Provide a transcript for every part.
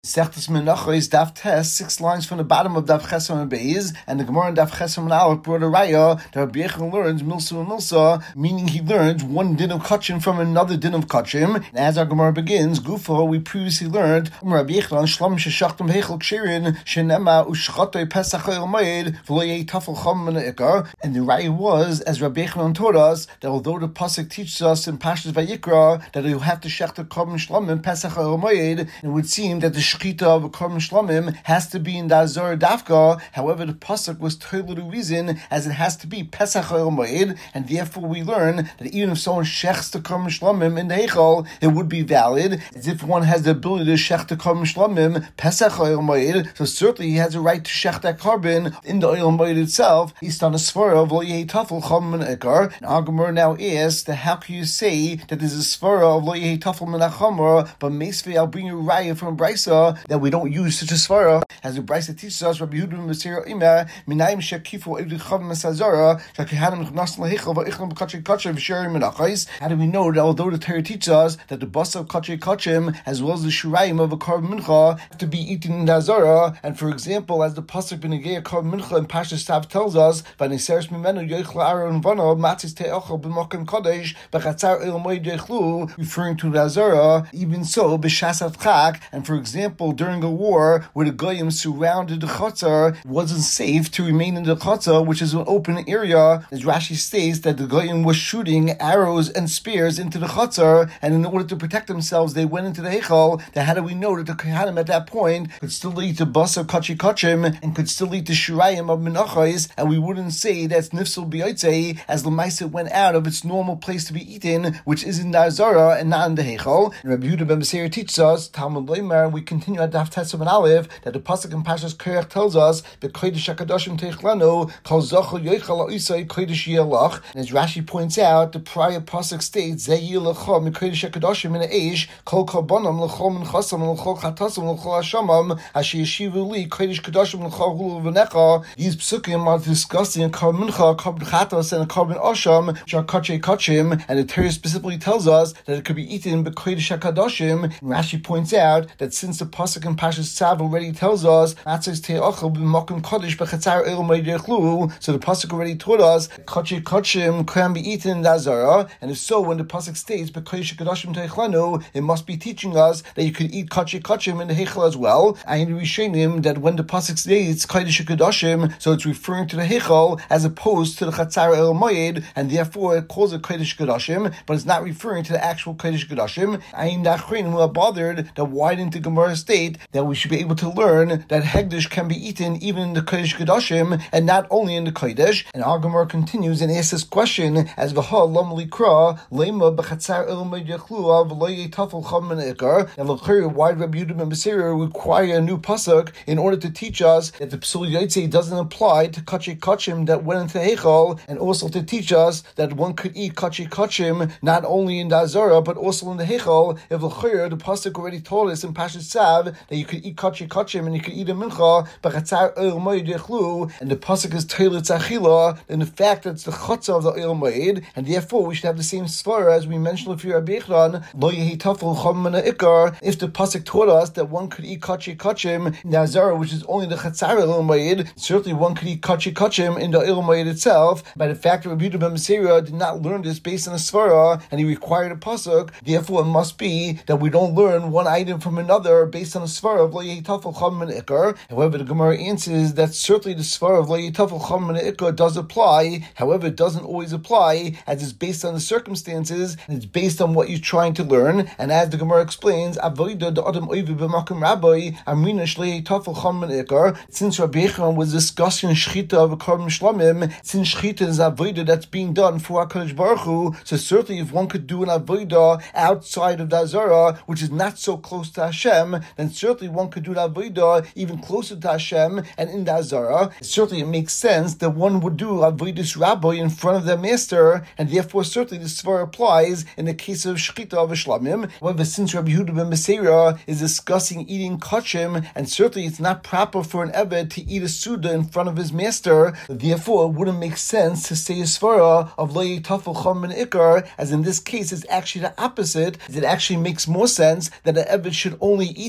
Sechtes Menachos is Daf Tes, 6 lines from the bottom of Daf Chesam and Beis, and the Gemara in Daf Chesam and Aleph brought a raya that Rabbi Yechon learns Milsa and Milsa, meaning he learns one din of Kachim from another din of Kachim. And as our Gemara begins, Gufo, we previously learned Rabbi Yechon Shlam Sheshachtam Heichel Kshirin Shenema Ushchatoi Pesach Moed V'lo Tafel Chom Ikar. And the raya was, as Rabbi Yechon taught us, that although the pasuk teaches us in Pashas Vayikra that you have to shech the Korban Shlamim Pesach Moed, it would seem that the Shechita of a Korban Shlamim has to be in the Azor Dafka. However, the pasuk was told the reason as it has to be Pesach Moed, and therefore we learn that even if someone shechs the Korban Shlamim in the Heichal, it would be valid, as if one has the ability to shech the Korban Shlamim Pesach Moed. So certainly he has a right to shech that carbon in the Oil Moed itself. He's on a svara of Lo Yeh Tafel Chom and Ikar. And our Gemara now asks that how can you say that there's a svara of Lo Yeh Tafel Menachamor, but Meisvei I'll bring you a raya from Brisa that we don't use such a svara, as the Brisa teaches us. Rabbi Yehuda Masir Imer Minayim Shekifu Evdi Chav Mesazara Shakahanim Chnas Lahechel VaIchlam Kachay Kachay V'Sherim Menachais. How do we know that although the Torah teaches us that the basa of Kachay Kachim as well as the shurayim of a Korban Mincha have to be eaten in the Azara, and for example, as the pasuk B'Negei Korban Mincha in Pashas Tav tells us, V'Niseres Mimenu Yoichla Aaron Vana Matzis Te'ochel B'Mokem Kodesh B'Chatzar El Moed Yoichlu, referring to the Azara. Even so, B'Shasat Chak, and for example, during a war where the Goyim surrounded the Chatzar, it wasn't safe to remain in the Chatzar, which is an open area, as Rashi states that the Goyim was shooting arrows and spears into the Chatzar, and in order to protect themselves, they went into the Heichal. Then how do we know that the Kohanim at that point could still eat the basa Kachay Kachim and could still eat the shurayim of Menachos, and we wouldn't say that's Nifsel B'Yotzei, as Lamaisa went out of its normal place to be eaten, which is in the Azara and not in the Heichal. And Rabbi Yehuda ben Beseir teaches us, Talmud Leimer, we continue at Daf Tes and Aleph, that the pasuk in Pashas Korach tells us, B'Kodesh HaKadoshim Teichlanu, Kol Zochel Yoichal Ha'isai Kodesh Yelach. And as Rashi points out, the prior pasuk states, Zeh Yilachom M'Kodesh HaKadoshim in Eish, Kol Korbanam L'Chol Minchasam L'Chol Chatasam L'Chol Hashamam, Asher Yeshivu Li Kodesh Kadoshim L'Chol Hulu V'Necha. These psukim are discussing Korban Mincha, Korban Chatas, and Korban Osham, which are Kachay Kachim, and the Torah specifically tells us that it could be eaten B'Kodesh HaKadoshim. And Rashi points out that since the pasuk in Pashas Tzav already tells us Matzos Te'ochel B'Mokem Kodesh B'Chatzar El Moed Yoichlu, so the pasuk already told us Kachay Kachim can be eaten in the Azara, and if so, when the pasuk states B'Kodesh HaKadoshim Teichlanu, it must be teaching us that you could eat Kachay Kachim in the Heichal as well. And we show him that when the pasuk states Kodesh HaKadoshim, so it's referring to the Heichal as opposed to the Chatzar El Moed, and therefore it calls it Kodesh HaKadoshim, but it's not referring to the actual Kodesh HaKadoshim. Ayin Dachrin, who are bothered that why didn't the Gemara state that we should be able to learn that Hegdish can be eaten even in the Kodesh HaKadoshim and not only in the Kodesh? And our Gemara continues and asks this question as V'ha Lam Likra Lema B'Chatzar El Moed Yoichlu V'lo Yeh Tafel Chom and Ikar. And L'chayr, why Rabbi Yehuda ben Beseir require a new pasuk in order to teach us that the Psul Yotzei doesn't apply to Kachay Kachim that went into Heichal, and also to teach us that one could eat Kachay Kachim not only in the Azara but also in the Heichal? If L'chayr, the pasuk already told us in Pashas Tzav that you could eat Kachay Kachim and you could eat a Mincha B'Chatzar El Moed Yoichlu, and the pasuk is Teilit Achila, and the fact that it's the Chatzah of the Oil Moed, and therefore we should have the same svara as we mentioned with Rabbi Yechon Lo Yeh Tafel Chom and Ikar. If the pasuk taught us that one could eat Kachay Kachim in the Azara, which is only the Chatzar El Moed, certainly one could eat Kachay Kachim in the El Moed itself. By the fact that Rabbi Yehuda ben Beseir did not learn this based on a svara, and he required a pasuk, therefore it must be that we don't learn one item from another based on a svara of Lo Yeh Tafel Chom and Ikar. However, the Gemara answers that certainly the svara of Lo Yeh Tafel Chom and Ikar does apply. However, it doesn't always apply, as it's based on the circumstances and it's based on what you're trying to learn. And as the Gemara explains, Avodah the Adam Oivi b'Makom Rabbi Amrina Shlei Tafel Chom and Ikar. Since Rabbi Yechon was discussing Shechita of a Korban Shlamim, since Shechita is Avodah that's being done for HaKadosh Baruch Hu, so certainly if one could do an Avodah outside of the Azara, which is not so close to Hashem, then certainly one could do an Avodah even closer to Hashem and in the Azara. Certainly it makes sense that one would do Avodas Rabbi in front of their master, and therefore certainly the svara applies in the case of Shechita of a Shlamim. However, since Rabbi Yehuda ben Beseir is discussing eating Kachim, and certainly it's not proper for an Eved to eat a Suda in front of his master, therefore it wouldn't make sense to say a svara of Lo Yeh Tafel Chom and Ikar, as in this case it's actually the opposite. It actually makes more sense that an Eved should only eat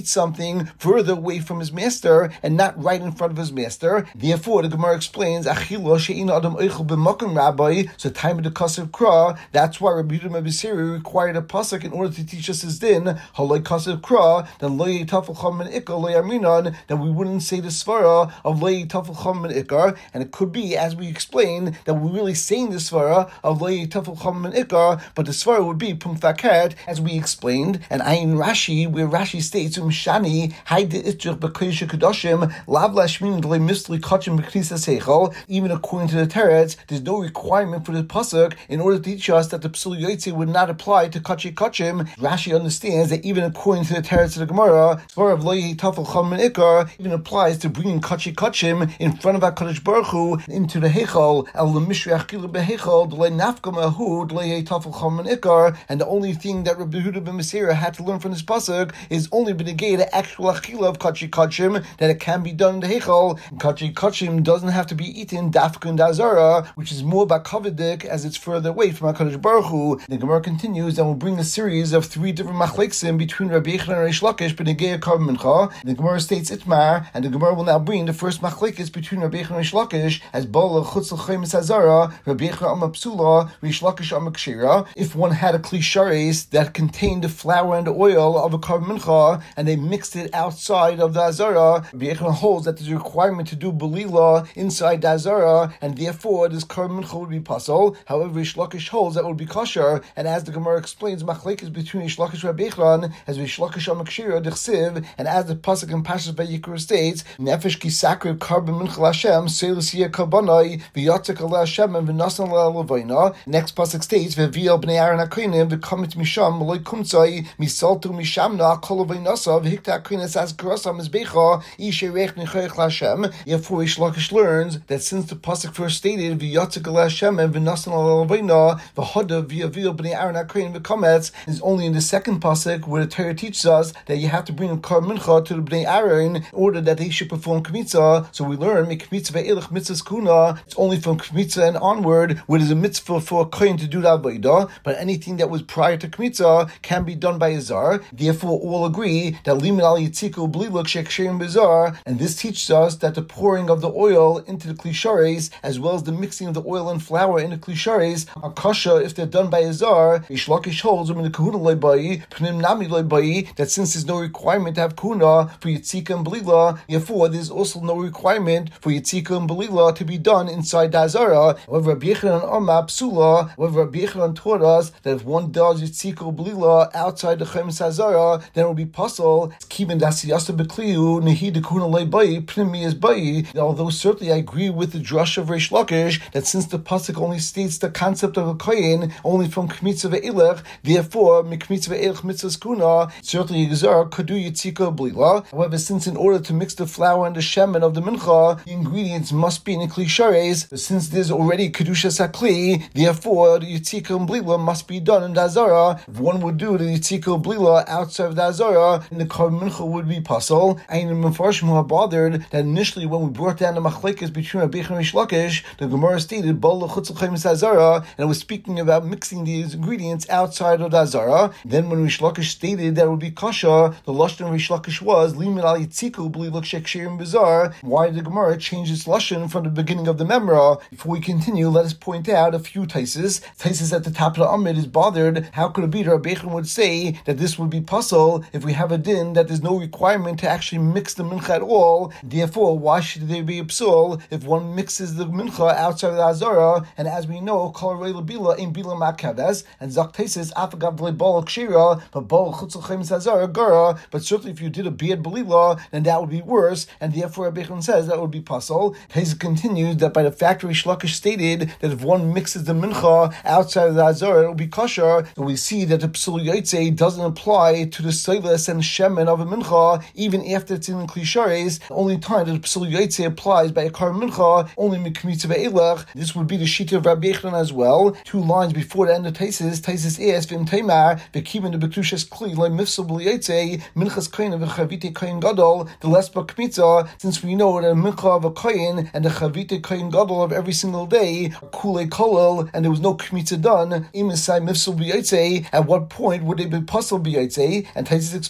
eat something further away from his master and not right in front of his master. Therefore, the Gemara explains, Achilo she'ina adam oichel b'makom rabbi, so time of the Kasev Kra, that's why Rabbi Yehuda ben Biseri required a pasuk in order to teach us his din, haloi Kasev Kra, then lo yitafel chom and ikar lo yaminon, then we wouldn't say the svara of lo yitafel chom and ikar, and it could be, as we explained, that we're really saying the svara of lo yitafel chom and ikar, but the svara would be pumfaket, as we explained, and Ayin Rashi, where Rashi states, Shani, Haide Itrich B'Kodesh Kedoshim, Lav Lashmin D'Lei Misli Kachim B'Knisa Seichel. Even according to the Teretz, there's no requirement for the pasuk in order to teach us that the Psul Yotze would not apply to Kachi Kachim. Rashi understands that even according to the Teretz of the Gemara, Svar of Lo Yitafel Chom and Ikar even applies to bringing Kachi Kachim in front of HaKadosh Baruch Hu into the Heichal, El L'Mishriach Kilu B'Heichal, D'Lei Nafka Mahu, D'Lei Yitafel Chom and Ikar, and the only thing that Rabbi Yehuda ben Biseri had to learn from this pasuk is only b'negei the actual achila of kachi kachim, that it can be done in the heichal. Kachi kachim doesn't have to be eaten dafka and dazara, which is more bakavidik as it's further away from HaKadosh Baruch Hu. The Gemara continues and will bring a series of 3 different machleksim between Rabbi Yochanan and Reish Lakish b'negei karban mincha. The Gemara states itmar, and the Gemara will now bring the first machlekes between Rabbi Yochanan and Reish Lakish as bala chutz l'chayim hazara, Rabbi Yochanan amar psula, Reish Lakish amar kshira. If one had a kli shares that contained the flour and the oil of a karban mincha, and they mixed it outside of the azara, Rabbi Yochanan holds that there's a requirement to do belila inside the azara, and therefore this karban mincha would be pasol. However, Reish Lakish holds that would be kosher, and as the Gemara explains, machlekes between Reish Lakish and Rabbi Yochanan, as Reish Lakish amar kshira d'chsiv, and as the pasuk in Parshas Vayikra states, nefesh ki sakriv karban mincha l'Hashem seilus yeh karbanai v'yatzik ala Hashem and v'nasan la'alevayna. Next pasuk states v'viel b'nei Aaron hakohanim v'kamit misham loy kumtzai misaltu mishamna kol v'nasa v'hikta krinas as karasam mizbecha ishe reich nechoich l'Hashem. Therefore, Reish Lakish learns that since the pasuk first stated v'yatzik ala Hashem and v'nasan la'alevayna v'hoda v'yaviel b'nei Aaron hakohanim v'kametz is only in the second pasuk where the Torah teaches us that you have to bring a karban mincha to the b'nei Aaron in order that they should perform kmitza. So we learn mikmitza ve'elach mitzvahs kuna. It's only from kmitza and onward where there's a mitzvah for a kohen to do the avodah, but anything that was prior to kmitza can be done by a zar. Therefore, all agree that limit al yitziku bliluk sheksherim bizar, and this teaches us that the pouring of the oil into the klishares as well as the mixing of the oil and flour in the klishares are kosher if they're done by a zar. Reish Lakish holds in the kahuna loibai pnim nami loibai that since there's no requirement to have kuna for yitzika and blila, therefore there's also no requirement for yitzika and blila to be done inside the azara. However, Rabbi Yochanan amar psula, however, Rabbi Yochanan taught us that if one does yitzika or blila outside the chemes azara, then it will be possible. Kiven dasiyasa bekliu nehi dekuna loibai pnimi is bai. Although certainly I agree with the drush of Reish Lakish that since the pasuk only states the concept of a kohen only from kmitza ve'elech, therefore mikmitza ve'elech mitzvahs kuna, certainly Yizar could do yitzika blila. However, since in order to mix the flour and the shemen of the mincha, the ingredients must be in a kli shares, since there's already kedusha sakli, therefore the yitzika and blila must be done in the azara. If one would do the yitzika and blila outside of the azara, then the karban mincha would be pasol. And the Mefarshim who are bothered that initially when we brought down the machlekes between Rabbi Yochanan and Reish Lakish, the Gemara stated bal chutz l'chayim azara, and it was speaking about mixing these ingredients outside of the azara. Then when Reish Lakish stated that it would be kosher, the lashon of Reish Lakish was limit al yitziku bliluk sheksherim bizar. Why did the Gemara change its lashon from the beginning of the memra? Before we continue, let us point out a few taises. Taises at the top of the Amid is bothered. How could it be that Rabbi Yochanan would say that this would be pasol if we have a din that there's no requirement to actually mix the mincha at all? Therefore, why should there be a psul if one mixes the mincha outside of the azara? And as we know, kol rei lebila in bila makavas, and zak taises afagav lebal kshira, but bal chutz l'chayim azara gara. But certainly, if you did a bad belila, then that would be worse, and therefore Rabbi Yochanan says that would be pasol. Taises continues that by the fact Reish Lakish stated that if one mixes the mincha outside of the azara, it will be kosher. So we see that the psul yotze doesn't apply to the soilas and shemen of a mincha, even after it's in the klishares. The only time that the psul yotze applies by a karban mincha only mikmitza ve'elach. This would be the shita of Rabbi Yochanan as well. 2 lines before the end of Taises asks v'im teimar v'kiven the b'kedushas kli lo mifsul b'l yotze minchas kohen v'chavite kohen gadol the less b'kmitza, since we know that a mincha of a kohen and the chavite kohen gadol of every single day are kulei kolel, and there was no kmitza done. Imisai mifsul b'yotze, at what point would they be pasul b'yotze? And Taisus explains the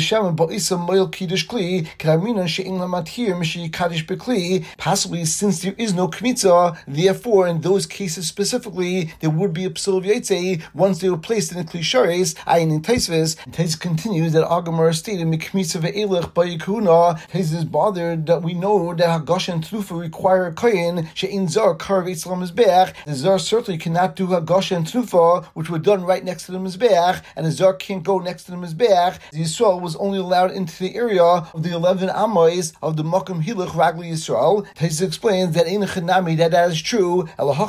Hashem ba'isa moil kiddush kli k'ramina she'in lamatir mishi kaddish bekli. Possibly, since there is no kmitza, therefore, in those cases specifically, there would be a psul of yaitze once they were placed in a kli shares. Ayin in Taisvis. Taisvis continues that Agamar stated mikmitza ve'elech ba'yikuna. Taisvis is bothered that we know that Hagosha and Tnufa require a kohen she'in zar kar v'etzlam mizbeach. The zar certainly cannot do Hagosha and Tnufa, which were done right next to the mizbeach, and the zar can't go next to the mizbeach. The Yisrael was only allowed into the area of the 11 amos of the Makom Hilach Ragli Yisrael. Taisvis explains that in Chanami that is true.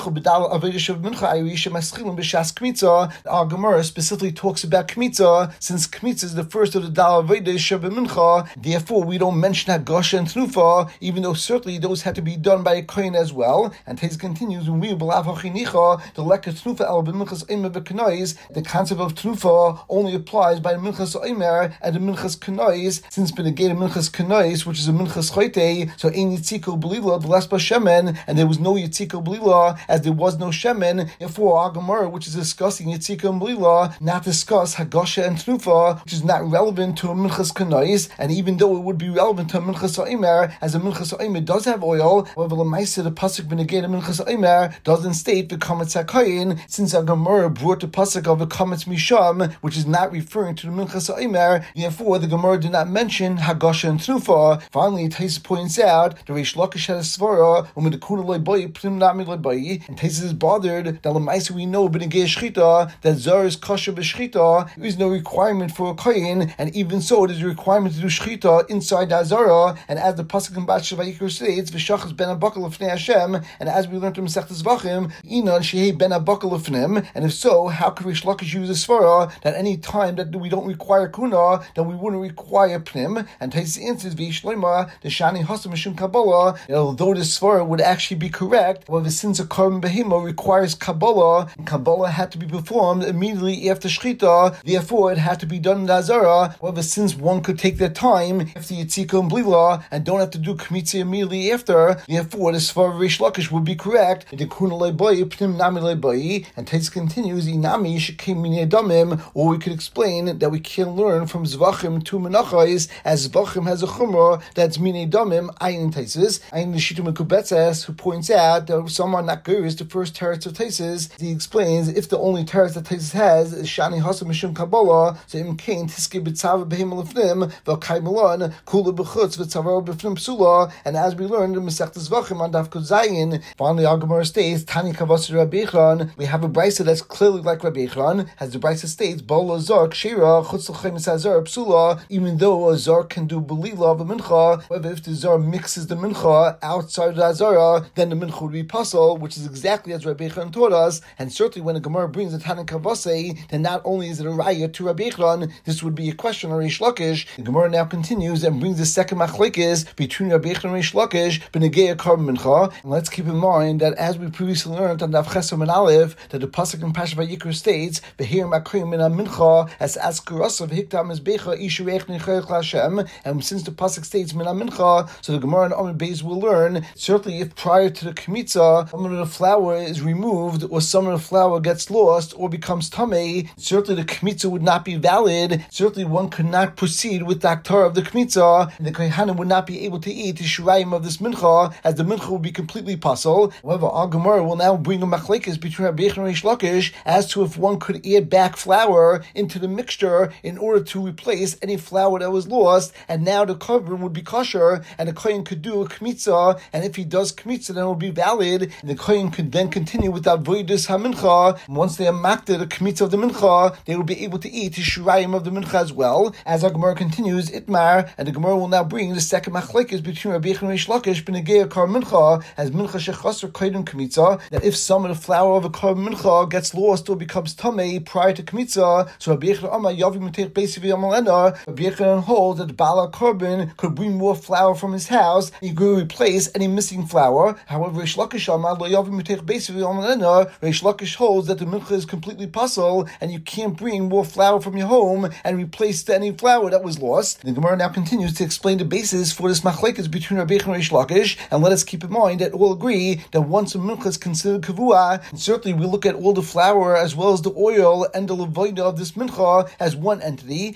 Our Gemara specifically talks about Kmitza, since Kmitza is the first of the Dal Aveda Shabbat Mincha. Therefore, we don't mention Hagosha and Tnufa, even though certainly those had to be done by a kohen as well. And Taisvis continues, when we belav hachinicha, the lekka Tnufa al b'minchas omer b'kanais, the concept of Tnufa only applies by the minchas omer and the minchas kanais, since benegay minchas kanais, which is a minchas choite, so ein yitziko belila the less shemen, and there was no yitziko belila as there was no shemen. Therefore, our Gemara, which is discussing yitziko and belila, not discuss Hagosha and Tnufa, which is not relevant to a minchas kanais, and even though it would be relevant to a minchas omer, as a minchas omer does have oil, however, l'maisa the pasuk benegay minchas omer doesn't state the kametz hakayin, since our Gemara brought the pasuk of the kametz misham, which is not referring to the minchas omer. Therefore, the Gemara did not mention Hagosha and Tnufa. Finally, Taisvis points out the Reish Lakish had a svara when the kuna loibayi prim nami loibayi, and Taisvis is bothered that l'maisa we know benegay shchita that zar is kosher b'shchita. There is no requirement for a kohen, and even so, it is a requirement to do shchita inside the azara. And as the pasuk in Bat Vayikra states, v'shachas ben abakal l'fnei Hashem, and as we learned from Masechtas Zvachim, inan shehei ben abakal l'fnim. And if so, how could Reish Lakish use a svara that any time that we don't require kuna, then we wouldn't require pnim? And Taisvis answers v'yishloima the shani hasam mishum kabbalah. Although the svara would actually be correct, however, since a korban behema requires kabbalah, and kabbalah had to be performed immediately after shchita, therefore it had to be done in the azara. However, since one could take their time after yitzika and blila and don't have to do kmitza immediately after, therefore the svara of Reish Lakish would be correct. The kuna leibayi pnim nami leibayi. And Taisvis continues, inami shekim mini adamim, or we could explain that we can learn from Zvachim to Menachos, as Zvachim has a chumrah that's mini damim. Ayin Taisvis, Ayin the Shita Mekubetzes, who points out that some are not good is the first teretz of Taisvis. He explains if the only teretz that Taisvis has is shani hasam mishum kabbalah, so im kain tiske b'tzava b'hem lefnim v'kai milan kula b'chutz v'tzava b'fnim psula. And as we learned in Masechtas Zvachim on Daf Kuz Zayin, finally our Gemara states Tani Kavasir Rabbi Echron. We have a brisa that's clearly like Rabbi Echron, as the brisa states Bala Zar Kshira Chutz l'chem Azar Psula. Even though a zar can do belila of a mincha, however, if the zar mixes the mincha outside the azara, then the mincha would be pasul, which is exactly as Rabbi Echron taught us. And certainly when the Gemara brings a Tanan Kavase, then not only is it a raya to Rabbi Echron, this would be a question on Reish Lakish. The Gemara now continues and brings the second machlekes between Rabbi Echron and Reish Lakish benegay a korban mincha. And let's keep in mind that as we previously learned on Daf Chesam and Aleph, that the pasuk in Parashat Vayikra states Behir Makrim min mincha as askarasa v'hiktam is becha ishurech nichayich Hashem. And since the pasuk states min mincha, so the Gemara and Amud Beis will learn certainly if prior to the kmitza some of the flour is removed or some of the flour gets lost or becomes tamei, certainly the kmitza would not be valid. Certainly one could not proceed with the aktar of the kmitza, and the kohanim would not be able to eat the shirayim of this mincha, as the mincha would be completely pasul. However, our Gemara will now bring a machlekes between Rabbi Echron and Reish Lakish as to if one could add back flour into the mixture in order to replace any flour that was lost, and now the korban would be kosher, and the kohen could do a kmitza, and if he does kmitza, then it will be valid, and the kohen could then continue with the avodas hamincha. Once they have maked the kmitza of the mincha, they will be able to eat the shirayim of the mincha as well. As our Gemara continues, itmar, and the Gemara will now bring the second machlekes between Rabbi Echron and Reish Lakish benegay kar mincha, as mincha shechaser koydem kmitza, that if some of the flour of a kar mincha gets lost or becomes tamei prior to kmitza, so Rabbi Echron Amar yavi mitech beisiv yamalena, Rabbi Echron holds that the bala korban could bring more flour from his house, and he could replace any missing flour. However, Reish Lakish Amar lo yavi mitech beisiv yamalena, Reish Lakish holds that the mincha is completely pasul, and you can't bring more flour from your home and replace any flour that was lost. The Gemara now continues to explain the basis for this machlekes between Rabbi Echron and Reish Lakish, and let us keep in mind that all agree that once a mincha is considered kavua, and certainly we look at all the flour as well as the oil and the levaida of this mincha as one entity, and therefore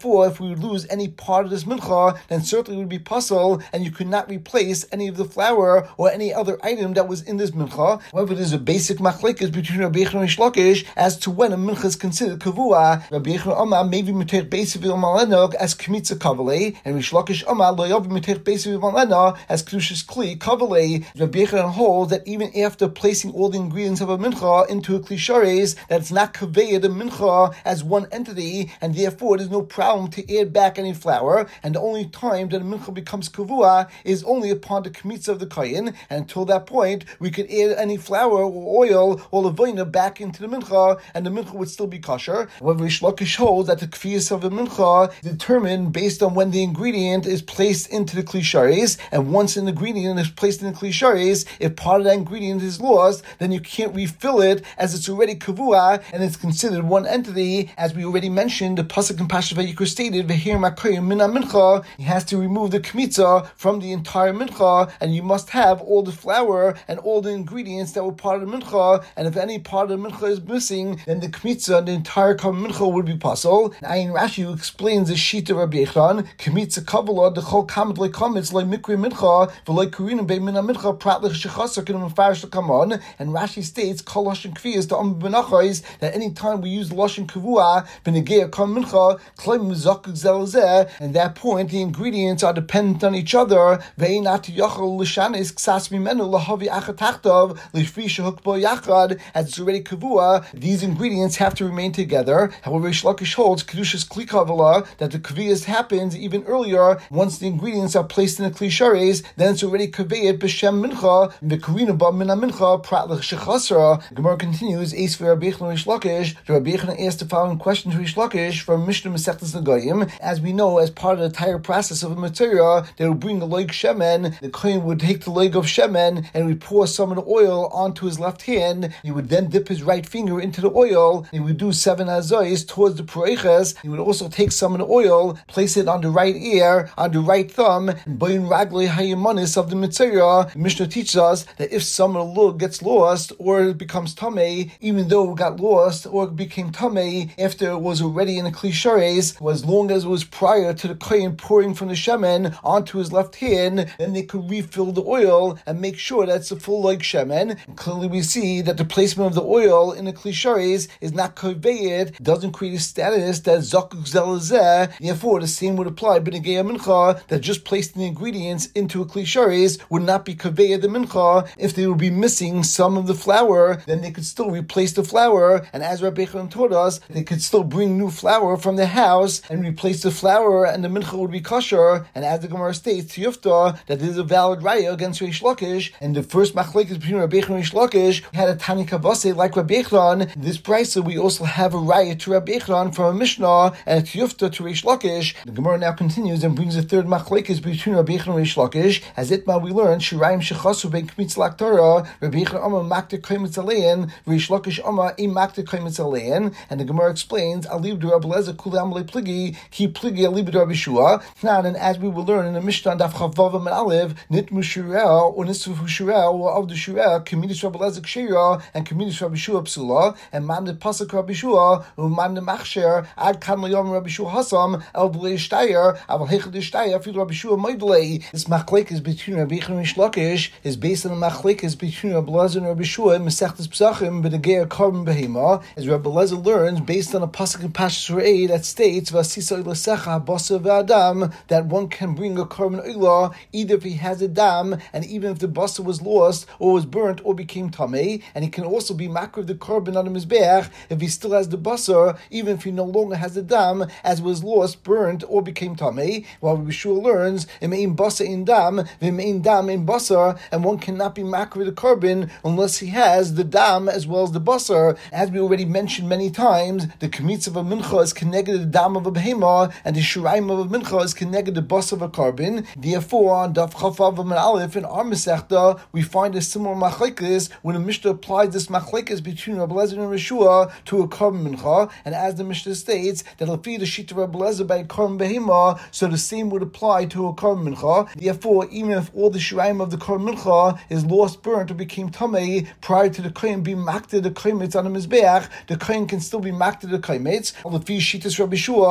therefore, if we would lose any part of this mincha, then certainly it would be puzzle, and you could not replace any of the flour or any other item that was in this mincha. However, there's a basic machlekes between Rabbi Yechon and Rish Lakish as to when a mincha is considered kavua. Rabbi Yechon Amar maybe mitech basic v'malena as kmitza kavale, and Rish Lakish Amar lo yavi mitech basic v'malena as kedushas kli kavale. Rabbi Yechon holds that even after placing all the ingredients of a mincha into a kli shares, that's not kaveya the mincha as one entity, and therefore there's no problem to add back any flour. And the only time that a mincha becomes kavua is only upon the kmitza of the kohen, and until that point we could add any flour or oil or levoina back into the mincha, and the mincha would still be kosher. However, Rish Lakish holds that the kfiyas of a mincha is determined based on when the ingredient is placed into the kli shares, and once an ingredient is placed in the kli shares, if part of that ingredient is lost, then you can't refill it as it's already kavua and it's considered one entity. As we already mentioned, the pasuk in Parashat Vayikra stated, "V'hir makoyim mina mincha." He has to remove the kmitza from the entire mincha, and you must have all the flour and all the ingredients that were part of the mincha. And if any part of the mincha is missing, then the kmitza and the entire mincha would be puzzle. Ayin Rashi, who explains the sheet of Rabbi Yechon, kmitza kabbalah the chol kamet loy kametz loy mikri mincha v'loy kurinim be mina mincha prat lech shechasar k'num farish l'kamon. And Rashi states kol lashon kviyas to am benachos, that any time we use lashon kavua b'negei kam mincha kloim mizakuk zelzeh, and that point the ingredients are dependent on each other. Ve'ein at yachol l'shanis ksas mimenu lahavi achatachtav l'shvi shehuk bo yachad, as it's already kavua. These ingredients have to remain together. However, Rish Lakish holds kedushas kli kavala, that the kaviyas happens even earlier. Once the ingredients are placed in the kli shares, then it's already kaviyat b'shem mincha v'karina ba mina mincha prat lech shechasra. The Gemara continues, Eis v'Rabbi Yechon Rish Lakish. Rabbi Yechon asked the following question to Rish Lakish from Mishnah Masechtas Nagayim. As we know, as part of the entire process of a material, they would bring the leg shemen. The kohen would take the leg of shemen and would pour some of the oil onto his left hand. He would then dip his right finger into the oil. He would do 7 azois towards the proiches. He would also take some of the oil, place it on the right ear, on the right thumb, and bayin raglei hayamanis of the material. The Mishnah teaches us that if some of the lug gets lost or it becomes tamei, even though it got lost or it became tamei after it was already in the kli shares, as long as it was prior to the kohen pouring from the shemen onto his left hand, then they could refill the oil and make sure that's a full like shemen. And clearly we see that the placement of the oil in the kli shares is not kaveyed, doesn't create a status that zakuk zelazeh. Therefore, the same would apply b'negei mincha, that just placing the ingredients into a kli shares would not be kaveyed the mincha. If they would be missing some of the flour, then they could still replace the flour, and as Rabbi Yechon taught us, they could still bring new flour from the house and replace the flour, and the mincha would be kosher. And as the Gemara states, Tiyufta, that this is a valid raya against Rish Lakish. And the first machlekes between Rabbi Yechon and Rish Lakish had a tani kavase like Rabbi Yechon. This brisa we also have a raya to Rabbi Yechon from a Mishnah and a Tiyufta to Rish Lakish. The Gemara now continues and brings the third machlekes between Rabbi Yechon and Rish Lakish. As itma we learn shirayim shechasu ben kmitz laktorah. Rabbi Yechon Amar makter koimitz alein, Rish Lakish Amar im makter koimitz alein. And the Gemara explains alib du Rabbi Lezer kulam le pligi ki pligi alib du Rabbi Shua. Now, and as we will learn in the Mishnah daf chavav and aliv, nitmu shirel or nisfu shirel or of the shirel communities Rabbi Lezer kshira and communities Rabbi Shua psula, and man the pasuk Rabbi Shua man the machsher ad kan layom Rabbi Shua hasam el b'lei shtayr aval hechad shtayr fil Rabbi Shua moidlei. This machlekes between Rabbi Yechon and Rish Lakish is based on the machlekes between Rabbi Lezer and Rabbi Shua in Masechtas Pesachim b'negei korban behema, as Rabbi Lezer learns based on a pasuk in Parashat Re'eh that states v'asisa ilasecha basa v'adam, that one can bring a korban oila either if he has a dam, and even if the basa was lost or was burnt or became tamei, and he can also be makriv the korban on the mizbeach if he still has the basa, even if he no longer has the dam, as was lost, burnt, or became tamei. While Rabbi Shua learns imein basa in dam v'imein dam in basa, and one cannot be makriv the korban unless he has the dam as well as the basa. As we already mentioned many times, the kmitz of a mincha is connected to the dam of a behema, and the shiraim of a mincha is connected to the bas of a korban. Therefore, on daf chavav and aleph in our Masechta, we find a similar machlekes when the Mishnah applies this machlekes between Rabbi Lezer and Rabbi Shua to a korban mincha, and as the Mishnah states that lefi the sheet of Rabbi Lezer by a korban behema, so the same would apply to a korban mincha. Therefore, even if all the shiraim of the korban mincha is lost, burnt, or became tamei prior to the kohen being makted the kohemitz on the mizbeach, the kohen can still be makted the kohemitz. Lefi sheetas Rabbi Shua,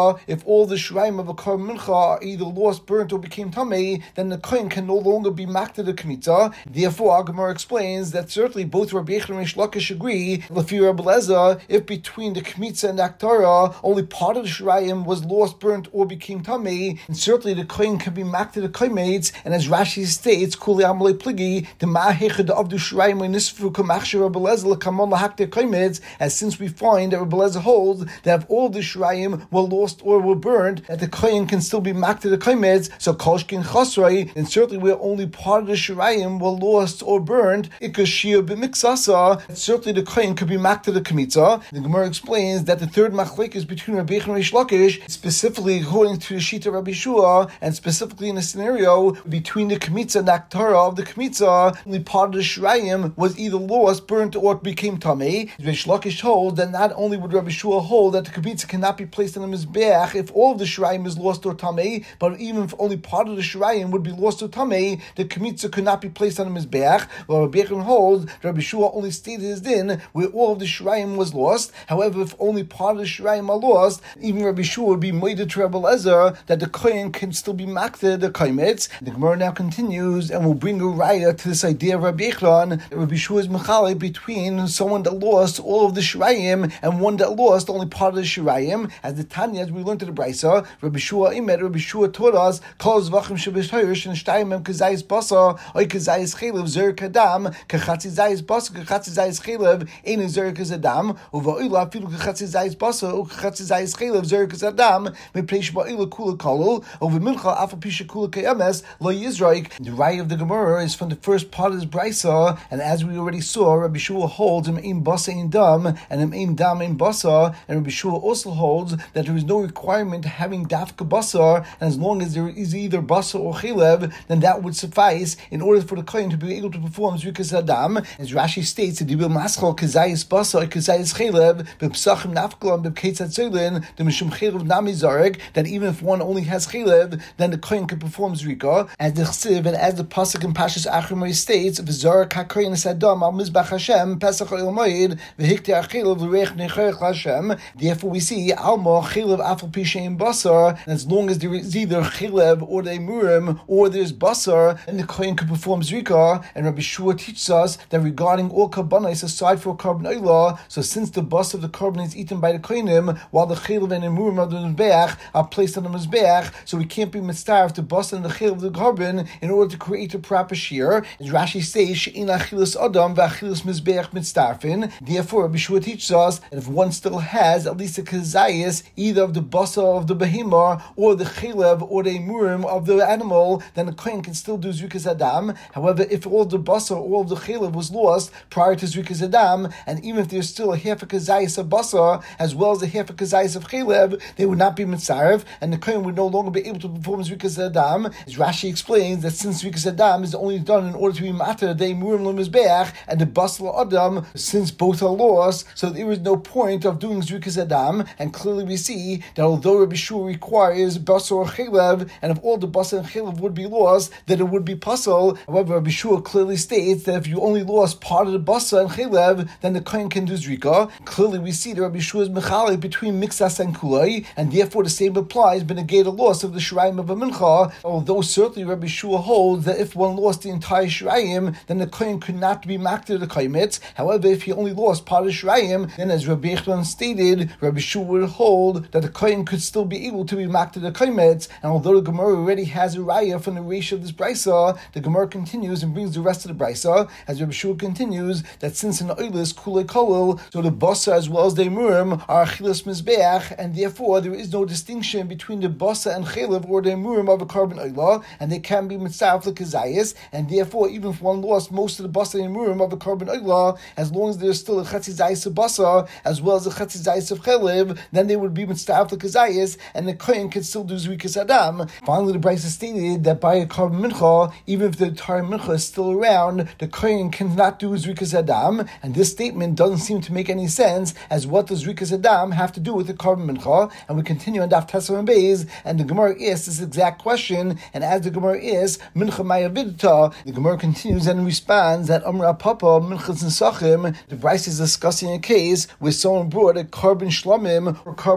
mincha, if all the shraim of a korban mincha are either lost, burnt, or became tamei, then the kohen can no longer be makta the kmitza. Therefore, our Gemara explains that certainly both Rabbi Yechon and Reish Lakish agree, Lefi Rabbi Eliezer, if between the kmitza and the aktara only part of the shraim was lost, burnt, or became tamei, and certainly the kohen can be makta the koimates. And as Rashi states, Kuli Amalei Pligi, the ma'hechad of the shraim nisfu kamachshe Rabbi Eliezer lekamon lahakte koimates. As since we find that Rabbi Eliezer holds that if all the shraim were lost or were burned, that the kohen can still be makta the koimates. So kolshkin chasrei, and certainly where only part of the shraim were lost or burned, ikashia b'miksasa, certainly the kohen could be makta the kmitza. The Gemara explains that the third machlekes between Rabbi Yechon and Reish Lakish, specifically according to the Shita Rabbi Shua, and specifically in the scenario between the kmitza and the aktara of the kmitza, only part of the shraim was either lost, burnt, or became tamei. Reish Lakish holds that not only would Rabbi Shua hold that the kmitza cannot be placed on the mizbeach if all of the shraim is lost or tamei, but even if only part of the shraim would be lost or tamei, the kmitza could not be placed on the mizbeach. While Rabbi Yechon holds Rabbi Shua only stated his din where all of the shraim was lost. However, if only part of the shraim are lost, even Rabbi Shua would be moeded to Rabbi Eliezer that the kohen can still be makta the koimetz. The Gemara now continues and will bring a raya to this idea of Rabbi Yechon that Rabbi Shua is mechalek between someone that lost all of the shraim and one that lost only part of the shraim. As the Tanya, as we learned in the Brisa, Rabbi Shua imed, Rabbi Shua taught us kol zvachim shebeshayrish and shtayim kazayis basa oy kazayis chelev zer kadam kachatzi zayis basa kachatzi zayis chelev ein zer kazadam uvaila afilu kachatzi zayis basa u kachatzi zayis chelev zer kazadam mepreish ba'ila kula kolol over mincha afa pisha kula kayames lo yizraik. The raya of the Gemara is from the first part of this Brisa, and as we already saw, Rabbi Shua holds im ein basa ein dam and im ein dam ein basa, and Rabbi Shua also holds that there is no requirement having dafka basar, and as long as there is either basar or chelev, then that would suffice in order for the kohen to be able to perform zrikas adam. As Rashi states, the dibil maschal kazayis basar kazayis chelev b'psachim nafklam b'ketzat zolin the mishum chelev nami zarek, that even if one only has chelev, then the kohen can perform zrika. As the chsiv and as the pasuk in Pashas Achrimoi states, v'zarek hakohen sadam al mizbach Hashem pesach oil moed v'hikti achelev l'reich nechorech Hashem. Therefore, we see alma chelev afal pishein basar, and as long as there is either chelev or the murim or there's basar, then the kohen could perform zrika. And Rabbi Shua teaches us that regarding all karbanos aside from carbon oila, so since the bas of the carbon is eaten by the kohenim, while the chelev and the murim of the mizbeach are placed on the mizbeach, so we can't be mitzvah to bas and the chelev of the carbon in order to create a proper shear. As Rashi says, she'in achilas adam v'achilas mizbeach mitzdarfin. Therefore, Rabbi Shua teaches us that if one still has at least a kazayas, either of the basa of the behemah or the chelev or the murim of the animal, then the kohen can still do zrikas adam. However, if all the basa or all of the chelev was lost prior to zrikas adam, and even if there's still a half a kazayas of basa as well as a half a kazayas of chelev, they would not be mitzaref, and the kohen would no longer be able to perform zrikas adam. As Rashi explains that since zrikas adam is only done in order to be matter the murim lemizbeach and the basa adam, since both are lost, so there is no point of doing zrikas adam. And clearly we see that although Rabbi Shua requires basa or chelev, and if all the basa and chelev would be lost, then it would be puzzle. However, Rabbi Shua clearly states that if you only lost part of the basa and chelev, then the kohen can do zrika. Clearly we see that Rabbi Shua is mechalek between mixas and kulai, and therefore the same applies but negate a loss of the shraim of a mincha. Although certainly Rabbi Shua holds that if one lost the entire shraim, then the kohen could not be makter the koimetz. However, if he only lost part of the shraim, then as Rabbi Yechon stated, Rabbi Shua would hold that the kohen could still be able to be makter the koimetz. And although the Gemara already has a raya from the ratio of this brisa, the Gemara continues and brings the rest of the brisa. As Rabbi Shua continues that since an oilis kulei kolel, so the basa as well as the murim are achilas mizbeach, and therefore there is no distinction between the basa and chelev or the murim of a carbon oila, and they can be mitzvah lekazayis, and therefore even if one lost most of the basa and murim of a carbon oila, as long as there's still a chatzi zayis of basa as well as a chatzi zayis of chelev, then they would be mitzvah lekazayis, and the kohen can still do zrikas adam. Finally, the brisa stated that by a carbon mincha, even if the entire mincha is still around, the kohen cannot do zrikas adam, and this statement doesn't seem to make any sense, as what does zrikas adam have to do with the carbon mincha? And we continue on Daf Tesam and Beis, and the Gemara asks this exact question, and as the Gemara is mincha mayavidta, the Gemara continues and responds that Amra Papa minchas nesachim. The brisa is discussing a case where someone brought a carbon shlamim or carbon oila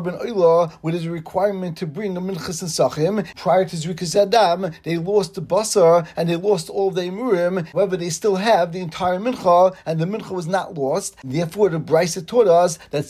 Oila, where there's a requirement to bring a minchas and sachim. Prior to Zrikas Adam, they lost the basar and they lost all of the emurim. However, they still have the entire mincha, and the mincha was not lost. Therefore, the Brisa taught us that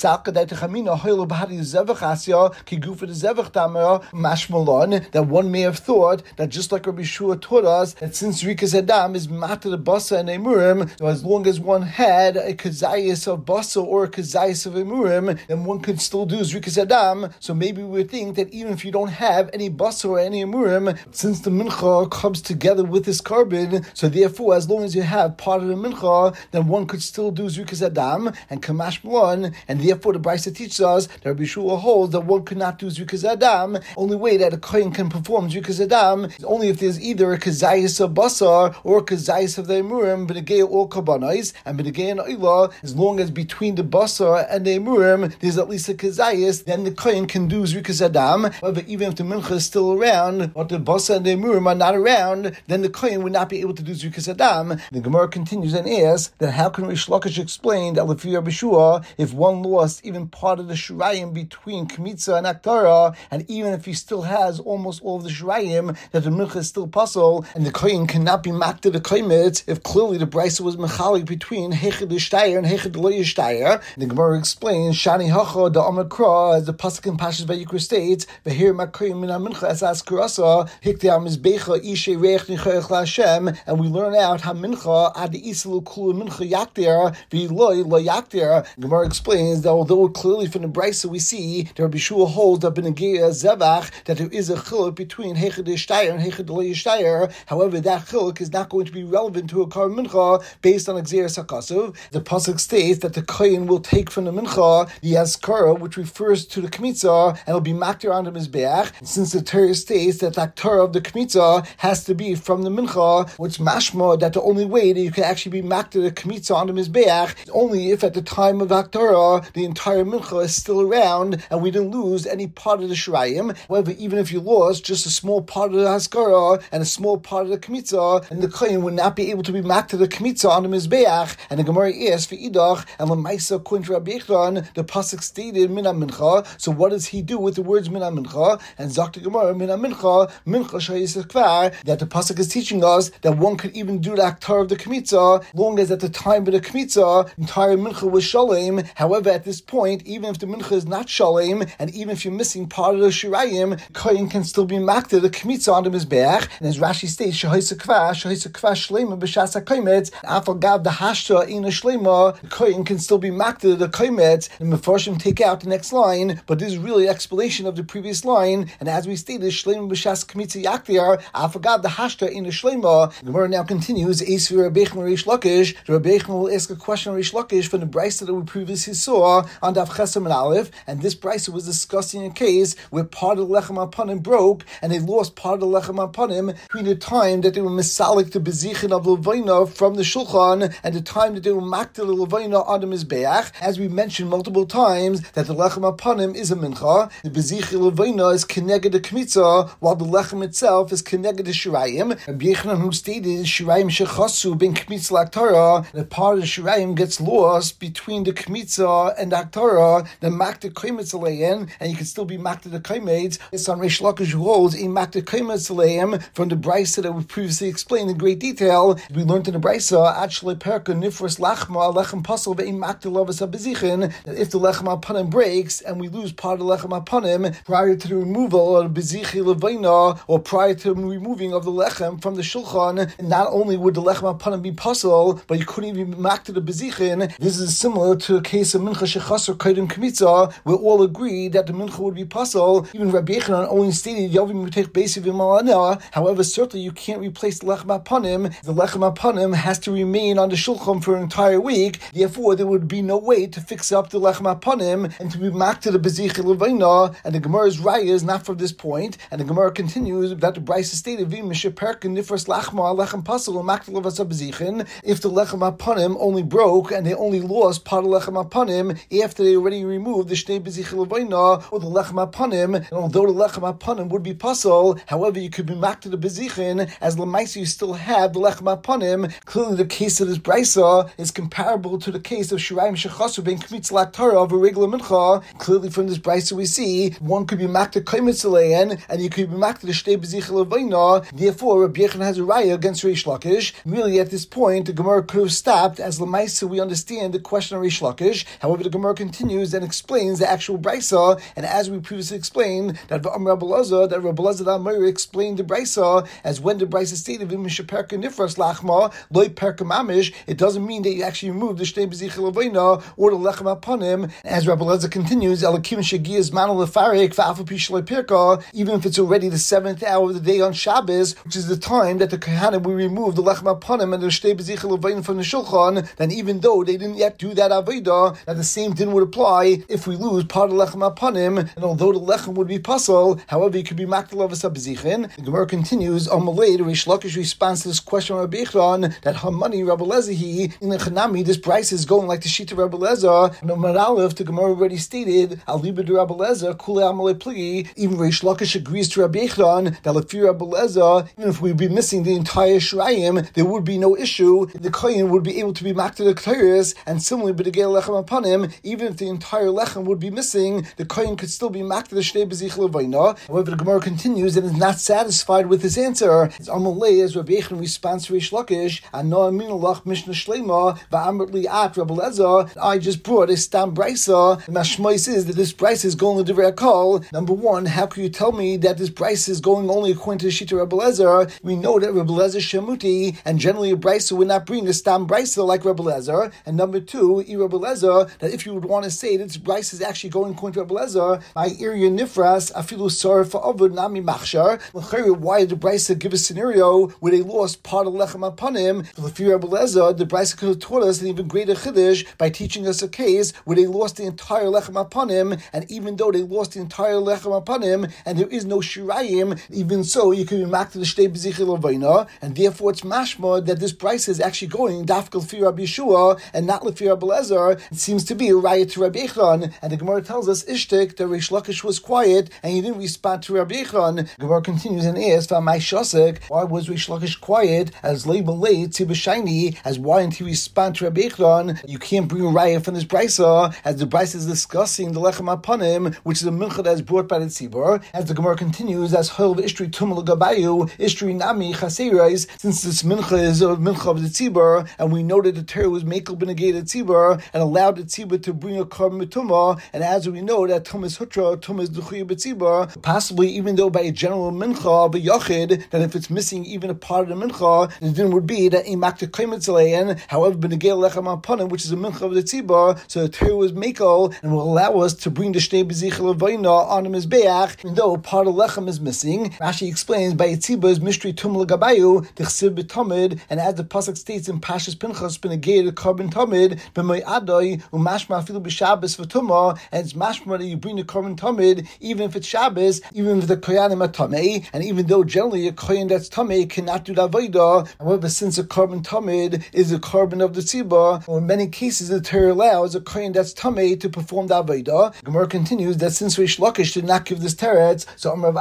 that one may have thought that just like Rabbi Shua taught us that since Rikas Adam is matter the basa and emurim, as long as one had a kazayis of basa or a kazayis of emurim, then one could still do Rikas Adam. So maybe we would think that even if you don't have any basa or any emurim, since the mincha comes together with this carbon, so therefore as long as you have part of the mincha, then one could still do Rikas Adam and Kamash Malon, and therefore the Brisa teaches us that Rabbi Shua holds that one could not do Rikas Adam. Only way that a kohen can perform Rikas Adam is only if there's either a kazayis of basar or a kazayis of the emurim, b'negei all karbanos, and b'negei an oila, as long as between the basar and the emurim there's at least a kazayis, then the kohen can do Rikas Adam. However, even if the mincha is still around, but the basar and the emurim are not around, then the kohen would not be able to do Rikas Adam. The Gemara continues and asks that how can Rish Lakish explain that Lefi Rabbi Shua, if one lost even part of the shirayim between Kmitza and Aktara, and even if he still has almost all of the shirayim, that the mincha is still puzzle, and the kohen cannot be makta the koimet, if clearly the brisa was mechalik between hechad l'shtayr and hechad lo yishtayr. The Gemara explains shani hacha da amakra, as the pasuk in Pashas Vayikra states, v'hir makoyim min ha-mincha as askarasa hikte ha-mizbecha ishe reich nichayach la-Hashem, and we learn out ha-mincha ad isalu kula mincha yakter v'loi lo yakter. The Gemara explains that although clearly from the brisa we see that Rabbi Shua holds up in a geya zevach that there is a chiluk between hechad l'shtayr and hechad lo yishtayr. However, that chiluk is not going to be relevant to a korban mincha based on Gzeras HaKasuv. The pasuk states that the kohen will take from the mincha the askara, which refers to the kmitza, and will be makter on the mizbeach. Since the Torah states that the aktara of the kmitza has to be from the mincha, which mashma that the only way that you can actually be makter the kmitza on the mizbeach is only if at the time of aktara the entire mincha is still around and we didn't lose any part of the shirayim. However, even if you lost just a small part of the haskara and a small part of the kmitza, and the kohen would not be able to be makter the kmitza on the mizbeach. And the Gemara asks for idach and lemaisa according to Rabbi Yechon, the pasuk stated mina mincha. So what does he do with the words mina mincha? And zakta Gemara mina mincha shayis kvar, that the pasuk is teaching us that one could even do the aktar of the kmitza, long as at the time of the kmitza entire mincha was shalem. However, at this point, even if the mincha is not shalem, and even if you're missing part of the shirayim, kohen can still be makter the kmitza on the mizbeach. And as Rashi states, shayis kvar shlema b'shas hakomet, afal gav the hashta in a shlema, the kohen can still be makter the komet. And Mefarshim take out the next line, but this is really an explanation of the previous line. And as we stated, shlema b'shas kmitza yaktir, afal gav the hashta in a shlema. The Gemara now continues, Eisvi Rabbi Yechon Rish Lakish. Rabbi Yechon will ask a question on Rish Lakish from the brisa that we previously saw on Daf Chesam and Aleph, and this brisa was discussing a case where part of the lechem hapanim broke, and they lost part of the lechem hapanim between the time that they were misalik the bezichin of levina from the shulchan and the time that they were makta the levina on the mizbeach. As we mentioned multiple times, that the lechem hapanim is a mincha, the bezichin levina is keneged the kmitza, while the lechem itself is keneged the shirayim. Rabbi Yechanan, who stated shirayim shechasu ben kmitza l'aktara, that part of the shirayim gets lost between the kmitza and the aktara, then makta kaimetz aleim, and you can still be makta the kaimetz. It's on Rish Lakish who holds a makta kaimetz aleim from the brisa that we previously explained in great detail. We learned in the brisa actually perka nifras lachma lechem pasal ve'im makta lovas habezichin, that if the lechem hapanim breaks and we lose part of the lechem hapanim prior to the removal of the bezichi levina, or prior to the removing of the lechem from the shulchan, not only would the lechem hapanim be pasal, but you couldn't even be makta the bezichin. This is similar to a case of mincha shechasar kaidim kmitza, where all agree that the mincha would be pasal. Even Rabbi Yechanan only stated yavim mitech beisiv imalana. However, certainly you can't replace the lechem hapanim. The lechem hapanim has to remain on the shulchan for an entire week. Therefore, there would be no way to fix up the lechem hapanim and to be makta the bezichi levina. And the Gemara's raya is not from this point. And the Gemara continues that the brisa stated v'im misheperkin nifras lachma lechem pasal makta levas habezichin. If the lechem hapanim only broke and they only lost part of lechem hapanim after they already removed the shnei bezichi levina or the lechem hapanim, and although the lechem hapanim would be pasal, however, you could be makta the bezichin as lemaisa you still have the lechem hapanim. Clearly, the case of this brisa is comparable to the case of shirayim shechasu ben kmitz l'aktara of a regular mincha. Clearly, from this brisa we see one could be makta kaimetzalein and you could be makta the shtei bezichel levaina. Therefore, Rabbi Yechon has a raya against Reish Lakish. Really, at this point, the Gemara could have stopped, as Lamaisa we understand the question of Reish Lakish. However, the Gemara continues and explains the actual brisa, and as we previously explained, that Rabbi Elazar explained the brisa as when the brisa stated V'mishaperka nifras lachma loy perka mamish, it doesn't mean that you actually remove the shtei bezichel levaina or the lechem upon him. As Rabbi Elazar continues, Elakim shegiyas manal lefarik v'afu pishlei perka, even if it's already the 7th hour of the day on Shabbos, which is the time that the Kohanim will remove the lechem upon him and the shtei bezichel levaina from the shulchan, then even though they didn't yet do that avodah, that the same thing would apply if we lose part of the lechem upon him. And although the lechem would be puzzle, however, it could be maktal of a sabzichin. The Gemara continues on Malay. The Reish Lakish responds to this question of Rabbi Yechon that Hamani Rabbi Lezer in the Chanami, this price is going like the sheet of Rabbi Lezer. And Omar Aleph, the Gemara already stated Aliba de Rabbi Lezer Kule Amalei Pligi. Even Reish Lakish agrees to Rabbi Yechon that if you're Rabbi Lezer, even if we'd be missing the entire Shirayim, there would be no issue. The Kohen would be able to be maktal the Ketores, and similarly, but to get a lechem upon him, even if the entire lechem would be missing, the Kohen could still be maktal the shtei bezichel levaina. However, the Gemara continues and is not satisfied with his answer. It's Amalei as Rabbi Yechon responds to Reish Lakish, and no aminulach mishnah shlema va'amr li'at Rabbi Lezer. I just brought a stam brisa. The mashmois is that this brisa is going to divrei hakol. Number one, how can you tell me that this brisa is going only according to the sheet of Rabbi Lezer? We know that Rabbi Lezer shemuti, and generally a brisa would not bring a stam brisa like Rabbi Lezer. And number two, Rabbi Lezer, that if you would want to say that this brisa is actually going according to Rabbi Lezer, my area nifras afilu sar for avod nami machshar. Why did the brisa give a scenario where they lost part of lechem upon him? If you're Rabbi Lezer, the brisa could have taught us an even greater chiddush by teaching us a case where they lost the entire lechem upon him, and even though they lost the entire lechem upon him, and there is no shirayim, even so you can be makta the shtei bezichel levaina, and therefore it's mashma that this brisa is actually going dafkel fi Rabbi Yeshua and not lefi Rabbi Lezer. It seems to be a riot to Rabbi Yechon, and the Gemara tells us ishtik that Reish Lakish was quiet and he didn't respond to Rabbi Yechon. The Gemara continues and asks, why was Reish Lakish quiet as label late Tibashini, as why didn't he respond to Rabbi Yechon? You can't bring a riot from this brisa, as the brisa is discussing the lechem upon him, which is a mincha that is brought by the tzibur. As the Gemara continues, as hol ishtri tumul gabayu ishtri nami chaserais, since this mincha is a mincha of the tzibur, and we know that the Torah was mekel b'negei the tzibur and allowed the tzibur to bring a korban mituma, and as we know that tum is hutra, tum is duchuya b'tzibur, possibly even though by a general mincha of a yachid, that if it's missing even a part of the mincha, the din would be that a makta kaimetzalein, however b'negei lechem upon him, which is a mincha of the tzibur, so the Torah was mekel and will allow us to bring the shtei bezichel levaina on the mizbeach, even though part of lechem is missing. Rashi explains by a tzibur is mishtri tum legabayu tichsiv b'tamid, and as the pasuk states in Pashas Pinchas b'negei the korban tamid b'may adai umashma afilu b'Shabbos v'tumah, and it's mashma that you bring the korban tamid even if it's Shabbos, even if the koyanim are tamei, and even though generally a koyan that's tamei cannot do the avodah. However, since a korban tamid is a korban of the tzibur, or in many cases the Torah allows a koyan that's tamei to perform the avodah. Gemara continues that since Reish Lakish did not give this teretz, so Rav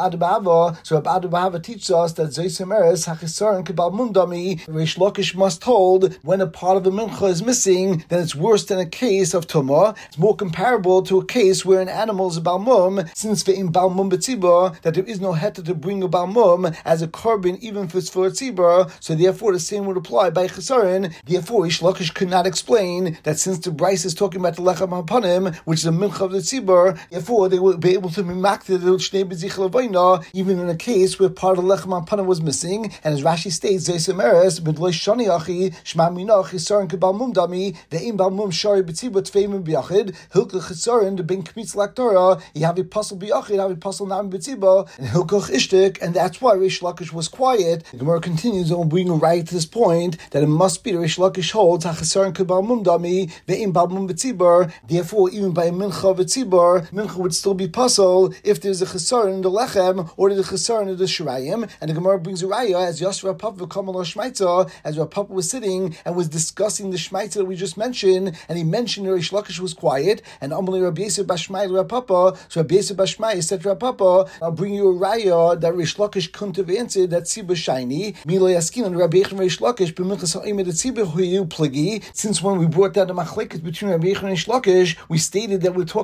Abba Bahava teaches us that Zaysemeres hachisaron kibal mundami. Reish Lakish must hold when a part of the mincha is missing, then it's worse than a case of tumah. It's more comparable to a case where an animal is a balmum, since in balmum betzibur that there is no heta to bring a balmum as a korban even if it's for a tzibur. So therefore the same would apply by chesaron. Therefore Reish Lakish could not explain that since the brisa is talking about the lechem upon him, which is a mincha of the tzibur, therefore they would be able to be makted the shnei bezichel levaina even in a case where part of the lechem upon him was missing. And as Rashi states, Zaysemeres b'dloi shani achi shma minach chesaron kebal mum dami ve'im bal mum shari b'tzibur tfeim b'yachid hilka chesaron the ben kmitz laktora you have a puzzle b'yachid, have a puzzle nam b'tzibur and hilkach ishtik, and that's why Reish Lakish was quiet. The Gemara continues and we'll bring right to this point that it must be the Reish Lakish holds hachesaron kebal mum dami ve'im bal mum b'tzibur. Therefore, even by a mincha of a tzibur, mincha would still be puzzle if there's a chesaron in the lechem or the chesaron in the shirayim. And the Gemara brings a raya as Yosef Papa Kamal Shmaitza, as Rav Papa was sitting and was discussing the shmaitza that we just mentioned, and he mentioned that Reish Lakish was quiet, and Amalei Rabbi Yosef Bashmai Rav Papa. So Rabbi Yosef Bashmai said to Rav Papa, I'll bring you a raya that Reish Lakish couldn't have answered that tzibur shiny. Milo Yaskin and Rabbi Yechon Reish Lakish b'minchas ha'imid tzibur huyu pligi. Since when we brought down the machlekes between Rabbi Yechon and Reish Lakish, we stated that we're talking about a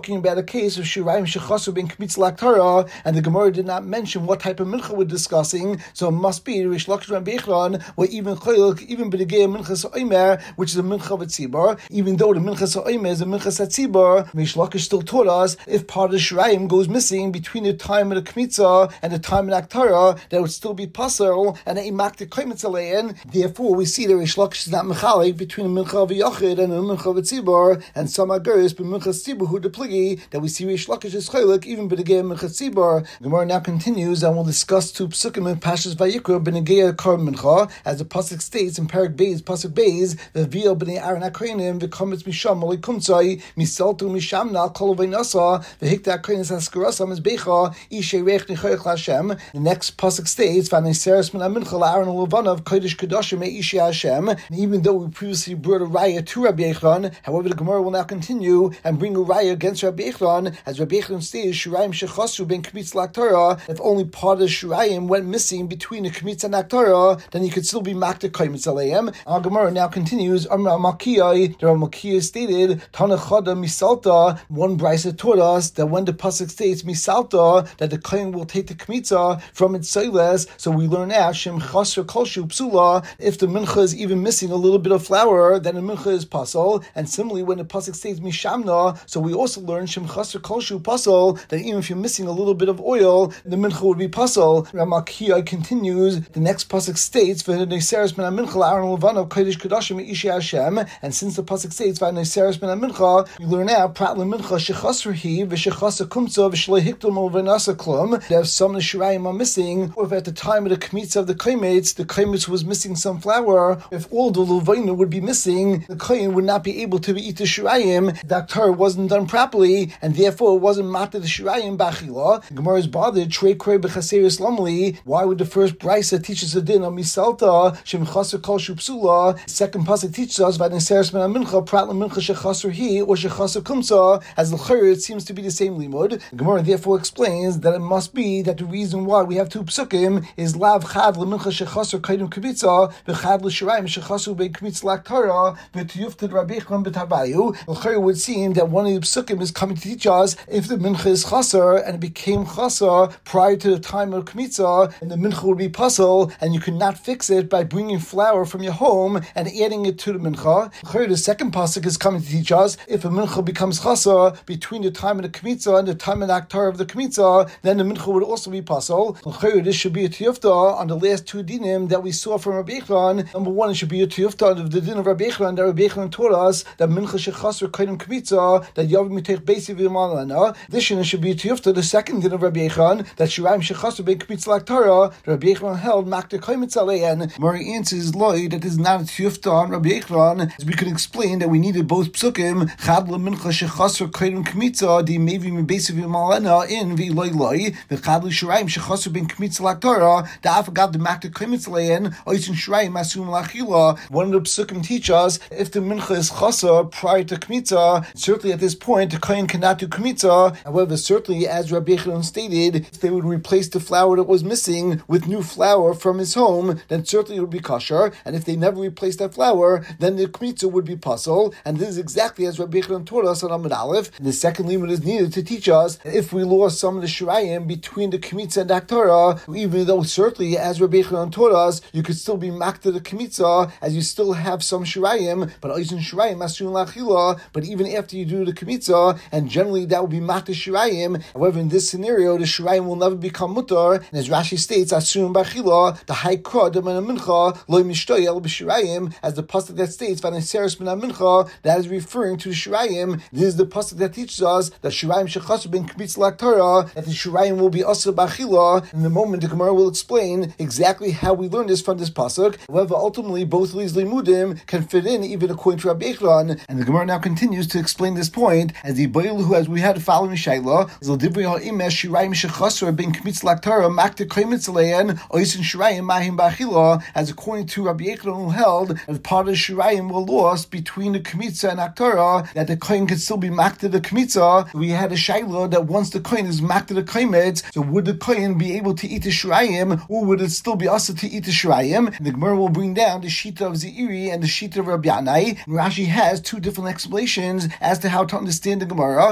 case of Shirayim Shechasu Ben Kmitz Laktara, and the Gemara did not mention what type of mincha we're discussing, so it must be Rish Lakish Rabbi Yechon, or even Chaylik, even B'negei Minchas Omer, which is a mincha of a tzibur. Even though the minchas Omer is a minchas tzibur, Rish Lakish still taught us if part of the Shirayim goes missing between the time of the Kmitza and the time of the Aktara, that would still be pasal and a imak the Kaimitz Alein. Therefore, we see the Rish Lakish is not mechalik between a mincha of a Yachid and a mincha of a tzibur, and some aguris but minchas tzibur who the pligi that we see Rish Lakish is chaylik even b'negei minchas tzibur. Gemara now continues and we'll discuss two psukim in Pashas Vayikra b'negei kar mincha, as the pasuk states in Parak Beis, pasuk Beis, v'viyel b'nei Aaron akrenim v'kamitz misham malei kumtzai misaltu mishamna kol v'nasa v'hikta akrenis haskarasa mizbecha ishe reich nichoyach Hashem. The next pasuk states v'neiseres min amincha la'Aaron u'levanav kodesh kedoshim ishe Hashem. And even though we previously brought a raya to Rabbi Yechon, however the Gemara will now continue and bring a raya against Rabbi Yechon, as Rabbi Yechon states Shirayim Shechasu Ben Kmitz Laktara. If only part of the Shirayim went missing between the Kmitz and Aktara, then you could still be Makta Kaimitz Aleim. Our Gemara now continues. Amar Makiyai, the Makiyah stated Tana Chada Misalta. One brisa taught us that when the pasuk states Misalta, that the Kain will take the Kmitza from its silas. So we learn now Shem Chasr Kolshu Psula. If the mincha is even missing a little bit of flour, then the mincha is pasal. And similarly, when the pasuk states Mishamna, so we also learn Shem Chasr Kolshu pasal, that even if you're missing a little bit of oil, the mincha would be pasal. Ramakiyah continues. The next pasuk states V'neiseres min mincha Aaron levanav kodesh kedashim ishe Hashem. And since the pasuk states V'neiseres min mincha, we learn now prat lemincha shechasr hi v'shechasr kumtza v'shlei hiktum v'nasa klum. That if some of the shirayim are missing, or if at the time of the kmitz of the kaimitz was missing some flour, if all the levainu would be missing, the kohen would not be able to eat the shirayim. The aktar wasn't done properly, and therefore it wasn't matter the shirayim b'achila. The Gemara is bothered. Trei krei b'chaseris lamli. Why would the first brisa teach us a din of misalta shem chaser kol shu psula? The second pasuk teaches us v'neiseres min mincha prat lemincha shechaser hi or shechaser kumsa. As the chayr, it seems to be the same limud. The Gemara therefore explains that it must be that the reason why we have two psukim is lav chad lemincha shechaser kaidim kibitza v'chad l'shirayim shechaser be'kmitz laktara v'tiyufted Rabbi Yechon b'tabayu. The chayr would seem that one of the psukim is coming to teach us if the mincha is chaser and it became chaser prior to the time of kmitza, and the mincha would be pasal, and you could not fix it by bringing flour from your home and adding it to the mincha. The second pasuk is coming to teach us if a mincha becomes chaser between the time of the kmitza and the time of the aktar of the kmitza, then the mincha would also be pasal. This should be a tiyufta on the last two dinim that we saw from Rabbi Yechon. Number one, it should be a tiyufta of the din of Rabbi Yechon that Rabbi Yechon taught us that mincha shechaser kaidim kmitza that yav mitech beisi v'malana. This should be a tiyufta the second din of Rabbi Yechon that shirayim shechaser ben kmitz laktara. Rabbi Yechon held makta kaimitz alein. Mari answers loy that is not a tiyufta on Rabbi Yechon, as we could explain that we needed both psukim chad lemincha shechaser kaidim kmitza di mevi beisi v'malana in v'loy loy v'chad l'shirayim shechaser ben kmitz laktara da afagad the makta kaimitz alein oisin shirayim asum lachila. One of the psukim teach us if the mincha is chaser prior to kmitza, certainly at this point the kohen cannot do kmitza. However, certainly as Rabbi Yechon stated, if they would replace the flour that was missing with new flour from his home, then certainly it would be kosher. And if they never replace that flour, then the kmitza would be pasal. And this is exactly as Rabbi Yechon taught us on Amud Aleph. And the second limud is needed to teach us that if we lost some of the shirayim between the kmitza and the aktara, even though certainly as Rabbi Yechon taught us, you could still be makta the kmitza as you still have some shirayim, but oisin shirayim asun lachila. But even after you do the kmitza, and generally that would be makta shirayim. However, in this scenario, the shirayim will never become mutar. And as Rashi states, asun b'achila, the high krod of mincha loy mishtoyel b'shirayim, as the pasuk that states v'neiseres min mincha, that is referring to shirayim. This is the pasuk that teaches us that shirayim shechaser ben kmitz laktara, that the shirayim will be asa b'achila. In the moment, the Gemara will explain exactly how we learn this from this pasuk. However, ultimately, both of these limudim can fit in even according to Rabbi Yechon. And the Gemara now continues to explain this point as the Bail who, as we had the following shayla, is l'divrei ha'imesh shirayim shechaser ben kmitz laktara makta kaimitz alein oisin shirayim mahim b'achila, as according to Rabbi Yechon who held that part of the shirayim were lost between the kmitza and aktara, that the kohen could still be makta the kmitza. We had a shayla that once the kohen is makta the kaimitz, so would the kohen be able to eat the shirayim, or would it still be also to eat the shirayim? And the Gemara will bring down the shita of Zeiri and the shita of Rabbi Yanai. And Rashi has two different explanations as to how to understand the Gemara.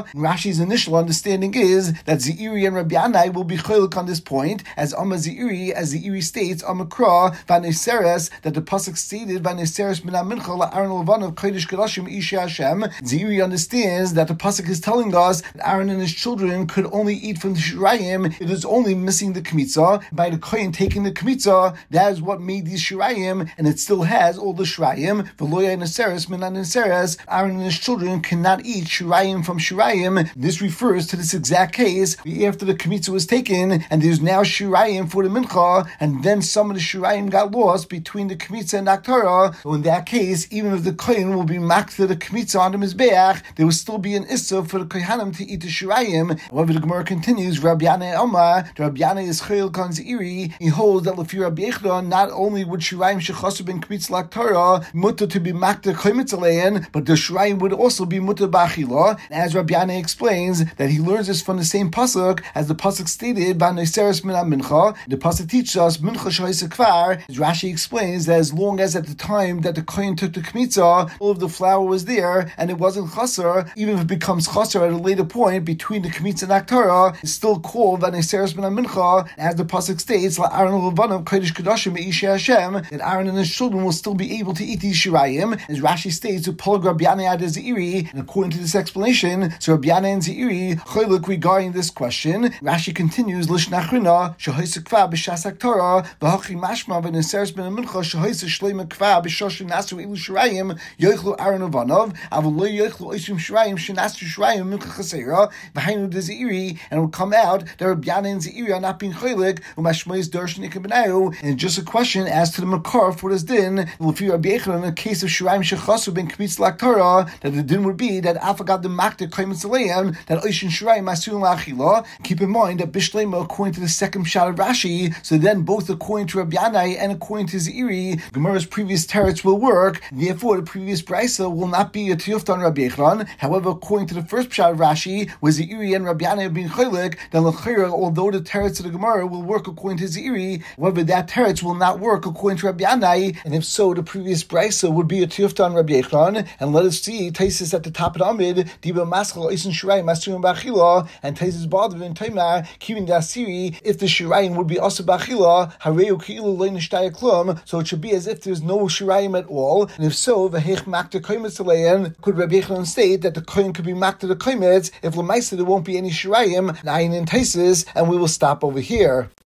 And Rashi's initial understanding is that Zeiri and Rabbi Yanai will be chaylik on this point, as Zeiri states, Amakra, Vaneseres, that the pasuk stated, Vaneseres min ha-mincha la'aron levanav kodesh kodashim isha Hashem. Zeiri understands that the pasuk is telling us that Aaron and his children could only eat from the shirayim. It is only missing the kmitza. By the kohen taking the kmitza, that is what made these shirayim, and it still has all the shirayim. V'loya neseres min ha-neseres, Aaron and his children cannot eat shirayim from shirayim. This refers to this exact case after the kmitza was taken, and there's now shirayim for the mincha, and then some of the shirayim got lost between the kmitza and Aktara. So in that case, even if the kohen will be maked to the kmitza on the mizbeach, there will still be an issa for the kohanim to eat the shirayim. However, the Gemara continues, Rabbi Yanai Amar, the Rabbi Yanai is chayil kan zeiri. He holds that lefi Rabbi Yechida, not only would shirayim shechasu ben kmitza l'Aktara mutter to be maked to komitza lein, but the shirayim would also be mutter b'achila. As Rabbi Yanai explains, that he learns this from the same pasuk as the pasuk stated by Neseres min ha-mincha. The pasuk teaches us mincha shahisa kvar. As Rashi explains that as long as at the time that the kohen took the kmitza, all of the flour was there and it wasn't chaser, even if it becomes chaser at a later point between the kmitza and Aktara, it's still called Vaneseres min ha-mincha. As the pasuk states, la'aron levanav kodesh kodashim isha Hashem, that Aaron and his children will still be able to eat these shirayim. As Rashi states, Upol Rabbi Yanai ad Zeiri, and according to this explanation, so Rabbi Yanai and Zeiri chaylik regarding this question. Rashi continues, Lishnachrina shahisa kva b'shas Aktara v'hachi mashma v'neseres ben ha-mincha shahisa shleima kva b'shoshin nasu ilu shirayim yoichlu Aaron ovanov avol lo yoichlu oishim shirayim shenasu shirayim mincha chasera v'hainu de Zeiri, and it will come out that Rabbi Yanai and Zeiri are not being chaylik u'mashmois darshan ikabenayu. And just a question as to the makar for this din, l'fi Rabbi Yechida, in the case of shirayim shechasu ben kmitz l'Aktara, that the din would be that afagad the makter komitz aleim, that oishin shirayim asun la'achila. Keep in mind that Bishlema, according to the second shot of Rashi, so then both according to Rabbi Yanai and according to Zeiri, Gemara's previous teretz will work. Therefore, the previous brisa will not be a tiyufta on Rabbi Yechon. However, according to the first shot of Rashi, where Zeiri and Rabbi Yanai are being chaylik, then l'chayra, although the teretz of the Gemara will work according to Zeiri, however, that teretz will not work according to Rabbi Yanai, and if so, the previous brisa would be a tiyufta on Rabbi Yechon. And let us see Taisis at the top of the Amid, Diba Maschal Isin Shirayim Masurim Bachila, and Taisis Badav in Taimar, keeping the Asiri, if the Shirayim would be also Bachila, Hareu Ki'ilu Lein Shtaya Klum, so it should be as if there's no Shirayim at all. And if so, V'hech Makta Koimetz Alein, could Rabbi Yechon state that the Kohen could be Makta the Koimetz, if Lamaisa there won't be any Shirayim, Nayin in Taisis, and we will stop over here.